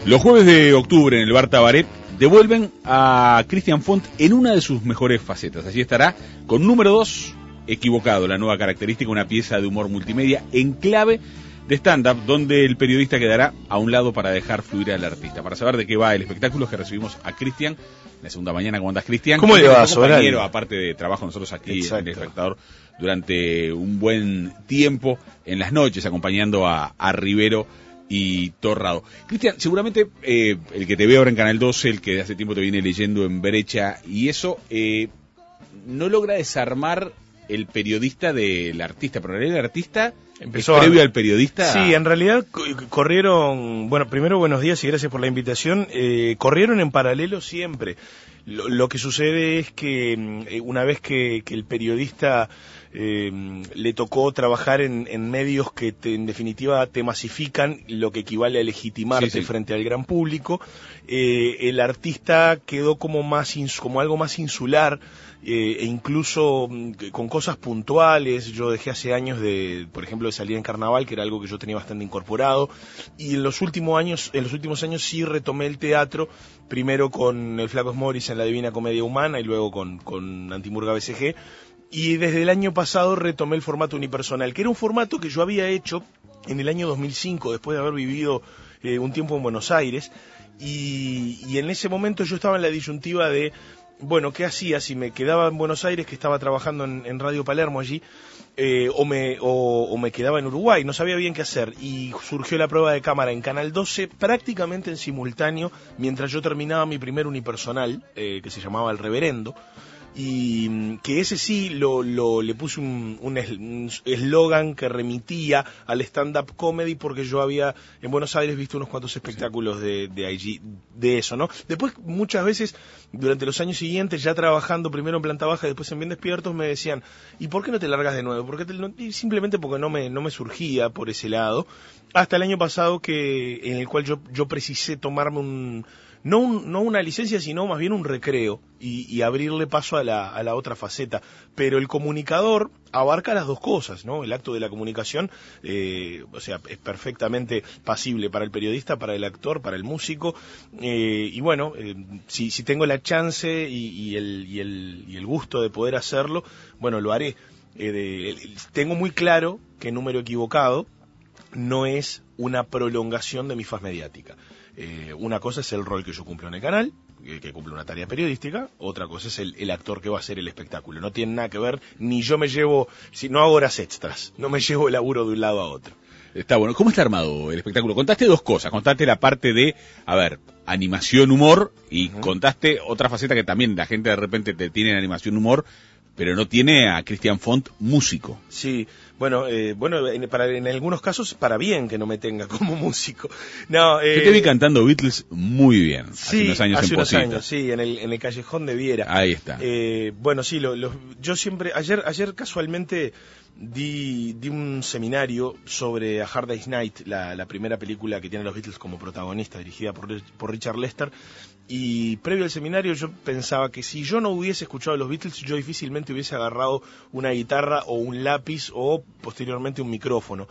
Los jueves de octubre en el Bar Tabaret devuelven a Cristian Font en una de sus mejores facetas. Allí estará con número 2, Equivocado, la nueva característica, una pieza de humor multimedia en clave de stand-up, donde el periodista quedará a un lado para dejar fluir al artista. Para saber de qué va el espectáculo, que recibimos a Cristian, la segunda mañana. ¿Cómo andás, Cristian? ¿Cómo le va, compañero, aparte de trabajo nosotros aquí Exacto. en El Espectador, durante un buen tiempo, en las noches, acompañando a Rivero y Torrado. Cristian, seguramente el que te ve ahora en Canal 12, el que de hace tiempo te viene leyendo en Brecha, y eso no logra desarmar el periodista del artista, pero en realidad el artista empezó previo al periodista. Sí, en realidad corrieron, bueno, primero buenos días y gracias por la invitación, corrieron en paralelo siempre. Lo que sucede es que una vez que el periodista le tocó trabajar en medios que en definitiva te masifican, lo que equivale a legitimarte frente al gran público, el artista quedó como algo más insular, e incluso con cosas puntuales. Yo dejé hace años por ejemplo, de salir en carnaval, que era algo que yo tenía bastante incorporado, y en los últimos años sí retomé el teatro, primero con el Flaco Morris en La Divina Comedia Humana y luego con Antimurga BCG, y desde el año pasado retomé el formato unipersonal, que era un formato que yo había hecho en el año 2005, después de haber vivido un tiempo en Buenos Aires, y en ese momento yo estaba en la disyuntiva de, bueno, ¿qué hacía? Si me quedaba en Buenos Aires, que estaba trabajando en Radio Palermo allí, o me quedaba en Uruguay, no sabía bien qué hacer, y surgió la prueba de cámara en Canal 12 prácticamente en simultáneo, mientras yo terminaba mi primer unipersonal, que se llamaba El Reverendo, y que ese sí le puse un eslogan que remitía al stand-up comedy, porque yo había en Buenos Aires visto unos cuantos espectáculos de allí, de eso, ¿no? Después, muchas veces, durante los años siguientes, ya trabajando primero en Planta Baja y después en Bien Despiertos, me decían, ¿y por qué no te largas de nuevo? Y simplemente porque no me surgía por ese lado, hasta el año pasado, en el cual yo precisé tomarme no una licencia, sino más bien un recreo y abrirle paso a la otra faceta. Pero el comunicador abarca las dos cosas, ¿no? El acto de la comunicación, o sea, es perfectamente pasible para el periodista, para el actor, para el músico, y bueno, si tengo la chance y el gusto de poder hacerlo, bueno, lo haré. Tengo muy claro que Número Equivocado no es una prolongación de mi faz mediática. Una cosa es el rol que yo cumplo en el canal, que cumple una tarea periodística, otra cosa es el actor que va a hacer el espectáculo. No tiene nada que ver, ni yo no hago horas extras, no me llevo el laburo de un lado a otro. Está bueno. ¿Cómo está armado el espectáculo? Contaste dos cosas. Contaste la parte de, animación, humor, y contaste otra faceta que también la gente de repente te tiene en animación, humor, pero no tiene a Cristian Font músico. Sí, bueno, en algunos casos para bien que no me tenga como músico. No, yo te vi cantando Beatles muy bien, sí, hace unos años sí, en el Callejón de Viera. Ahí está. Bueno, sí, yo siempre, ayer casualmente di un seminario sobre A Hard Day's Night, la primera película que tienen los Beatles como protagonista, dirigida por Richard Lester. Y previo al seminario yo pensaba que si yo no hubiese escuchado a los Beatles, yo difícilmente hubiese agarrado una guitarra o un lápiz o posteriormente un micrófono.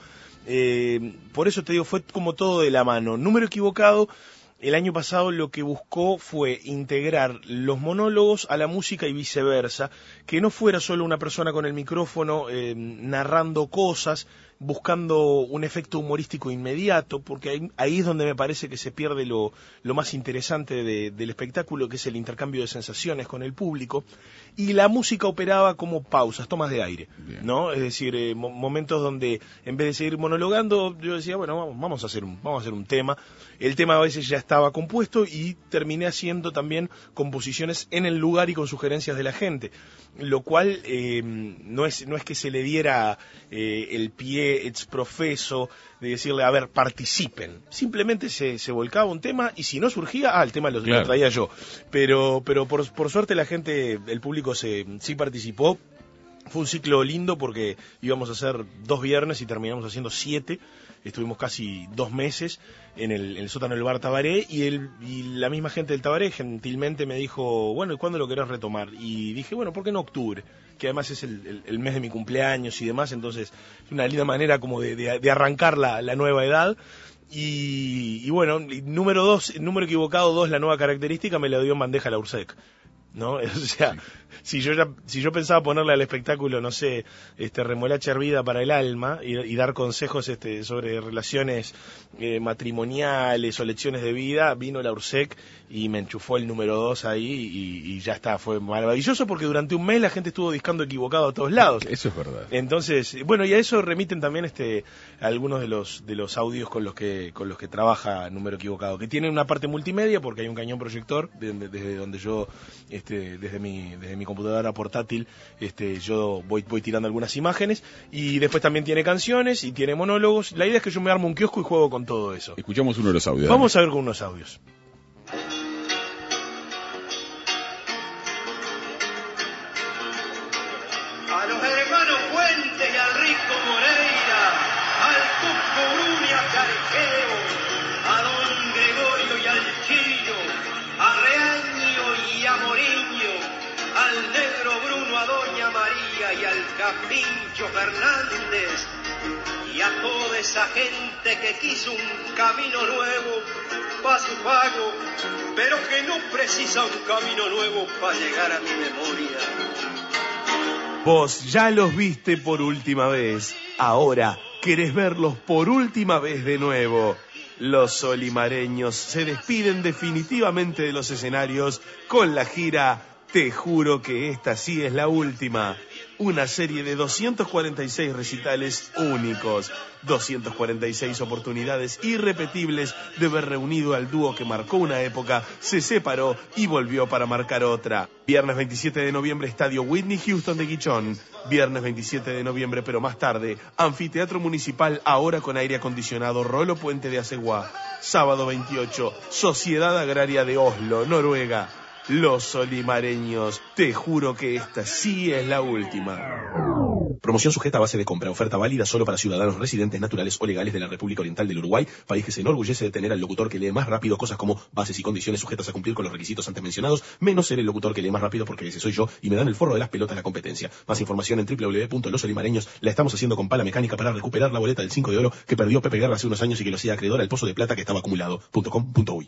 Por eso te digo, fue como todo de la mano. Número Equivocado, el año pasado lo que buscó fue integrar los monólogos a la música y viceversa, que no fuera solo una persona con el micrófono narrando cosas, buscando un efecto humorístico inmediato, porque ahí es donde me parece que se pierde lo más interesante del espectáculo, que es el intercambio de sensaciones con el público, y la música operaba como pausas, tomas de aire, ¿no? Es decir, momentos donde en vez de seguir monologando, yo decía, bueno, vamos a hacer un tema. El tema a veces ya estaba compuesto y terminé haciendo también composiciones en el lugar y con sugerencias de la gente, lo cual no es que se le diera el pie ex profeso de decirle, a ver, participen. Simplemente se volcaba un tema y si no surgía, el tema lo traía yo. Pero por suerte la gente, el público sí participó. Fue un ciclo lindo porque íbamos a hacer 2 viernes y terminamos haciendo 7. Estuvimos casi 2 meses en el sótano del Bar Tabaret y la misma gente del Tabaret gentilmente me dijo, bueno, ¿y cuándo lo querés retomar? Y dije, bueno, ¿por qué no octubre? Que además es el mes de mi cumpleaños y demás, entonces es una linda manera como de arrancar la nueva edad. Y bueno, número 2, número equivocado 2, la nueva característica me la dio en bandeja la URSEC, ¿no? O sea, si yo pensaba ponerle al espectáculo, no sé, remolacha hervida para el alma y dar consejos sobre relaciones matrimoniales o lecciones de vida, vino la URSEC y me enchufó el número 2 ahí y ya está, fue maravilloso porque durante un mes la gente estuvo discando equivocado a todos lados. Eso es verdad. Entonces, bueno, y a eso remiten también algunos de los audios con los que trabaja Número Equivocado, que tienen una parte multimedia porque hay un cañón proyector desde donde yo desde mi computadora portátil yo voy tirando algunas imágenes, y después también tiene canciones y tiene monólogos. La idea es que yo me armo un kiosco y juego con todo eso. Escuchamos uno de los audios. Vamos a ver con unos audios. A los hermanos Fuentes y al Rico Moreira, al Tuco Bruni, a Carqueo, a don Gregorio y al Chillo, a Reaño y a Moriño, al Negro Bruno, a doña María y al Capincho Fernández, y a toda esa gente que quiso un camino nuevo para su pago, pero que no precisa un camino nuevo para llegar a mi memoria. Vos ya los viste por última vez, ahora querés verlos por última vez de nuevo. Los solimareños se despiden definitivamente de los escenarios con la gira Te juro que esta sí es la última. Una serie de 246 recitales únicos, 246 oportunidades irrepetibles de ver reunido al dúo que marcó una época, se separó y volvió para marcar otra. Viernes 27 de noviembre, Estadio Whitney Houston de Guichón. Viernes 27 de noviembre, pero más tarde, Anfiteatro Municipal, ahora con aire acondicionado, Rolo Puente de Aceguá. Sábado 28, Sociedad Agraria de Oslo, Noruega. Los solimareños, te juro que esta sí es la última. Promoción sujeta a base de compra. Oferta válida solo para ciudadanos residentes naturales o legales de la República Oriental del Uruguay, país que se enorgullece de tener al locutor que lee más rápido cosas como bases y condiciones sujetas a cumplir con los requisitos antes mencionados, menos ser el locutor que lee más rápido porque ese soy yo y me dan el forro de las pelotas la competencia. Más información en www.losolimareños. La estamos haciendo con pala mecánica para recuperar la boleta del 5 de oro que perdió Pepe Guerra hace unos años y que lo hacía acreedor al pozo de plata que estaba acumulado. .com.uy.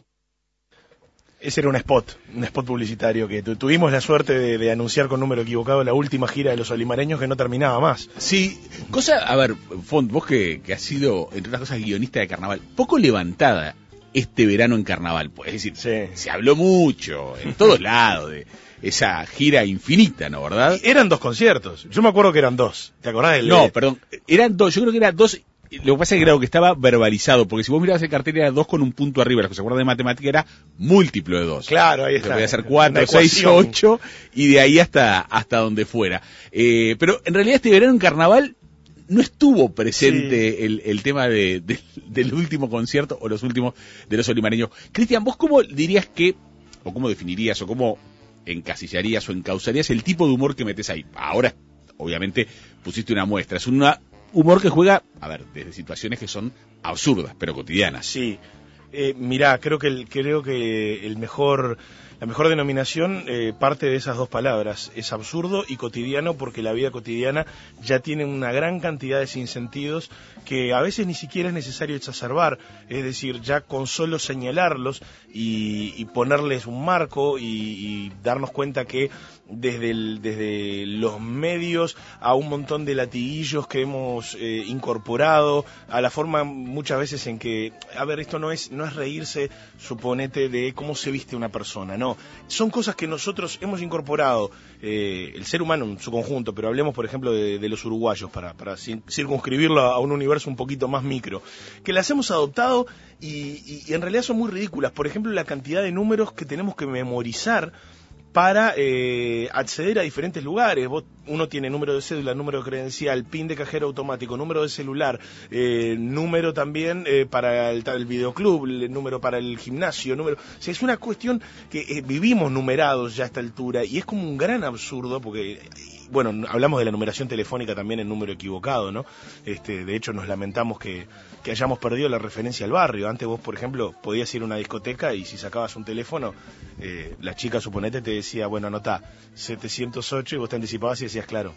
Ese era un spot publicitario que tuvimos la suerte de anunciar con Número Equivocado la última gira de los solimareños, que no terminaba más. Sí, a ver, Font, vos que has sido, entre otras cosas, guionista de carnaval, poco levantada este verano en carnaval, pues, es decir, sí. Se habló mucho, en todos lados, de esa gira infinita, ¿no, verdad? Eran 2 conciertos, yo me acuerdo que eran 2, ¿te acordás del? No, perdón, eran 2, yo creo que eran 2. Lo que pasa es que era algo que estaba verbalizado, porque si vos mirabas el cartel era 2 con un punto arriba, los que se acuerdan de matemática era múltiplo de 2. Claro, ahí está. Se podía hacer 4, 6, 8 y de ahí hasta donde fuera. Pero en realidad este verano en carnaval no estuvo presente sí. el tema del último concierto o los últimos de los solimareños. Cristian, ¿vos cómo dirías que, o cómo definirías, o cómo encasillarías o encausarías el tipo de humor que metes ahí? Ahora, obviamente, pusiste una muestra. Es una humor que juega, a ver, desde situaciones que son absurdas, pero cotidianas. Sí. Mirá, creo que la mejor denominación parte de esas 2 palabras. Es absurdo y cotidiano, porque la vida cotidiana ya tiene una gran cantidad de sinsentidos que a veces ni siquiera es necesario exacerbar. Es decir, ya con solo señalarlos y ponerles un marco y darnos cuenta que desde los medios a un montón de latiguillos que hemos incorporado, a la forma muchas veces en que, a ver, esto no es reírse, suponete, de cómo se viste una persona, no, son cosas que nosotros hemos incorporado, el ser humano en su conjunto, pero hablemos por ejemplo de los uruguayos para circunscribirlo a un universo un poquito más micro, que las hemos adoptado y en realidad son muy ridículas. Por ejemplo, la cantidad de números que tenemos que memorizar para acceder a diferentes lugares. Uno tiene número de cédula, número de credencial, PIN de cajero automático, número de celular, número también para el videoclub, número para el gimnasio, número. O sea, es una cuestión que vivimos numerados ya a esta altura y es como un gran absurdo porque, bueno, hablamos de la numeración telefónica también en Número Equivocado, ¿no? De hecho, nos lamentamos que hayamos perdido la referencia al barrio. Antes vos, por ejemplo, podías ir a una discoteca y si sacabas un teléfono, la chica, suponete, te decía, bueno, anotá 708 y vos te anticipabas y decías, claro,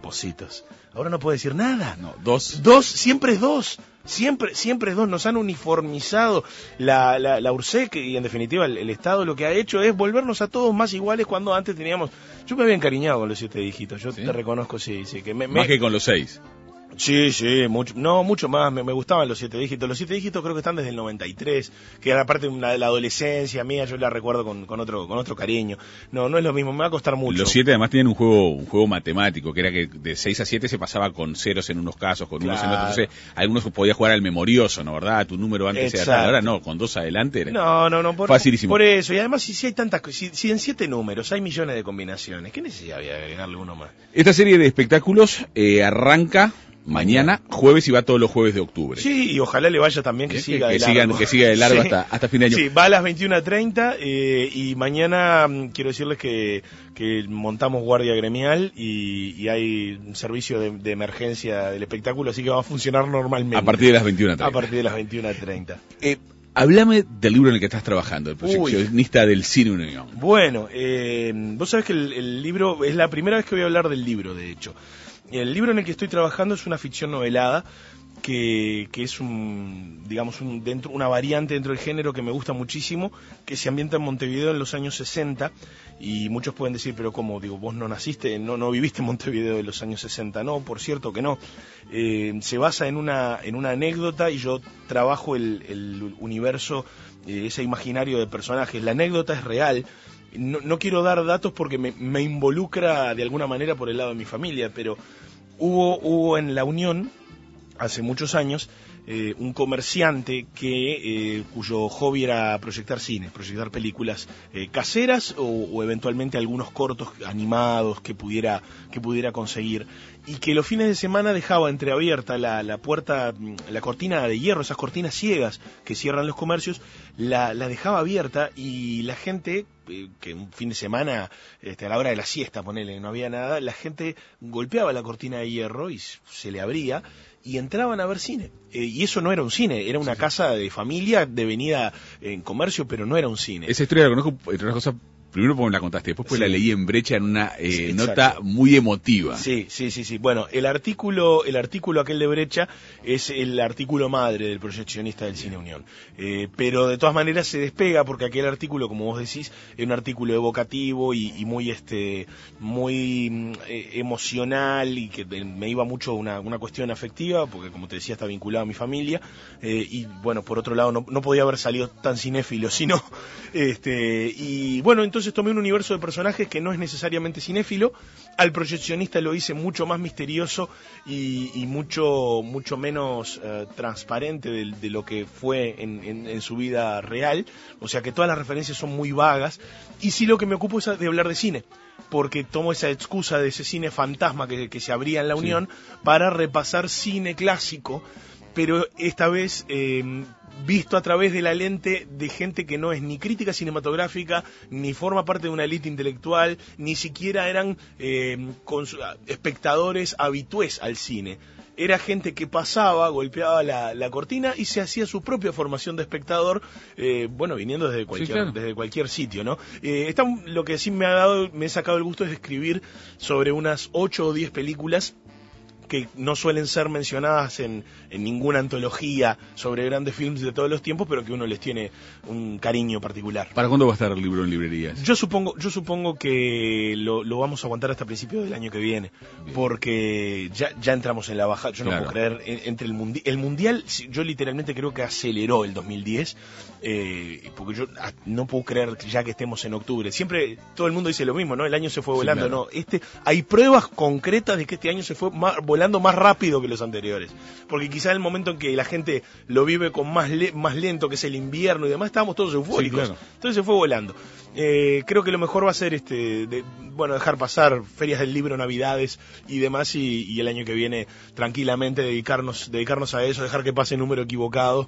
Positos. Ahora no puedo decir nada. No, 2. Siempre es 2. Siempre es 2. Nos han uniformizado la URSEC y en definitiva el Estado lo que ha hecho es volvernos a todos más iguales cuando antes teníamos... Yo me había encariñado con los 7 dígitos. Yo te reconozco, sí. Que Más que con los 6. Sí, mucho más, me gustaban los 7 dígitos. Los 7 dígitos creo que están desde el 93, que era parte de la adolescencia mía, yo la recuerdo con otro cariño. No es lo mismo, me va a costar mucho. Los 7 además tienen un juego matemático, que era que de 6 a 7 se pasaba con ceros en unos casos, con unos en otros. Entonces, algunos podías jugar al memorioso, ¿no? ¿Verdad? Tu número antes era tal, ahora no, con 2 adelante era facilísimo. Por eso, y además si hay tantas cosas, si en 7 números hay millones de combinaciones, ¿qué necesidad había de agregarle uno más? Esta serie de espectáculos arranca mañana, jueves, y va todos los jueves de octubre. Sí, y ojalá le vaya también que siga de largo. Que siga de largo hasta fin de año. Sí, va a las 21:30 y mañana quiero decirles que montamos guardia gremial y hay un servicio de emergencia del espectáculo, así que va a funcionar normalmente. A partir de las 21:30. A partir de las 21:30. Háblame del libro en el que estás trabajando, el proyeccionista del Cine Unión. Bueno, vos sabés que el libro, es la primera vez que voy a hablar del libro, de hecho. El libro en el que estoy trabajando es una ficción novelada que es una variante dentro del género que me gusta muchísimo, que se ambienta en Montevideo en los años 60, y muchos pueden decir, pero ¿cómo? Digo, vos no naciste, no viviste en Montevideo de los años 60. No, por cierto que no. Se basa en una anécdota y yo trabajo el universo, ese imaginario de personajes. La anécdota es real. No quiero dar datos porque me involucra de alguna manera por el lado de mi familia, pero hubo en La Unión, hace muchos años, un comerciante cuyo hobby era proyectar películas caseras o eventualmente algunos cortos animados que pudiera conseguir, y que los fines de semana dejaba entreabierta la puerta, la cortina de hierro, esas cortinas ciegas que cierran los comercios, la dejaba abierta, y la gente, que un fin de semana, a la hora de la siesta, ponele, no había nada, la gente golpeaba la cortina de hierro y se le abría, y entraban a ver cine. Y eso no era un cine, era una casa de familia devenida en comercio, pero no era un cine. Esa historia la conozco, entre otras cosas, primero porque me la contaste, después pues la leí en Brecha en una nota muy emotiva. Sí. Bueno, el artículo aquel de Brecha es el artículo madre del proyeccionista del Cine Unión. Pero de todas maneras se despega porque aquel artículo, como vos decís, es un artículo evocativo y muy emocional, y que me iba mucho una cuestión afectiva, porque como te decía está vinculado a mi familia, y bueno, por otro lado no podía haber salido tan cinéfilo, sino y bueno, entonces tomé un universo de personajes que no es necesariamente cinéfilo, al proyeccionista lo hice mucho más misterioso y mucho menos transparente de lo que fue en su vida real, o sea que todas las referencias son muy vagas, y sí lo que me ocupo es de hablar de cine, porque tomo esa excusa de ese cine fantasma que se abría en La Unión para repasar cine clásico, pero esta vez visto a través de la lente de gente que no es ni crítica cinematográfica, ni forma parte de una élite intelectual, ni siquiera eran espectadores habitués al cine. Era gente que pasaba, golpeaba la cortina y se hacía su propia formación de espectador, viniendo desde cualquier sitio, ¿no? Lo que sí me he sacado el gusto es de escribir sobre unas 8 o 10 películas que no suelen ser mencionadas en ninguna antología sobre grandes films de todos los tiempos, pero que uno les tiene un cariño particular. ¿Para cuándo va a estar el libro en librerías? Yo supongo que lo vamos a aguantar hasta principios del año que viene, porque ya entramos en la baja. Yo no puedo creer, entre el mundial, yo literalmente creo que aceleró el 2010, porque yo no puedo creer ya que estemos en octubre. Siempre todo el mundo dice lo mismo, ¿no? El año se fue volando. Claro. No, hay pruebas concretas de que este año se fue volando más rápido que los anteriores, porque quizá en el momento en que la gente lo vive con más lento, que es el invierno y demás, estábamos todos eufóricos, claro. Entonces se fue volando. Creo que lo mejor va a ser dejar pasar ferias del libro, navidades y demás, y el año que viene tranquilamente dedicarnos a eso, dejar que pase el número equivocado,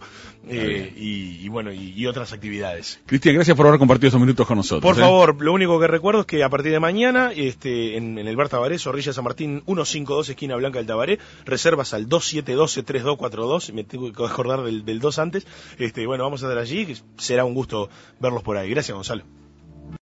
y otras actividades. Cristian, gracias por haber compartido estos minutos con nosotros. Por favor, lo único que recuerdo es que a partir de mañana en el Bar Tabaré, Zorrilla San Martín 152, esquina Blanca del Tabaré, reservas al 2712-3242, me tengo que acordar del 2 antes, vamos a estar allí, que será un gusto verlos por ahí. Gracias, Gonzalo.